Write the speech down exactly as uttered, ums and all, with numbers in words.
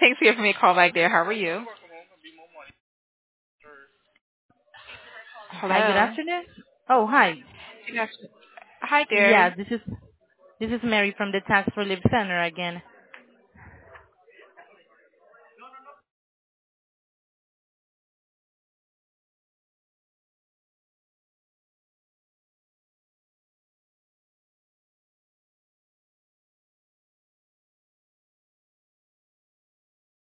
Thanks for giving me a call back there. How are you? Hi, good Hello. afternoon. Oh, hi. Good afternoon. Hi Yeah, there. this is this is Mary from the Tax Relief Center again.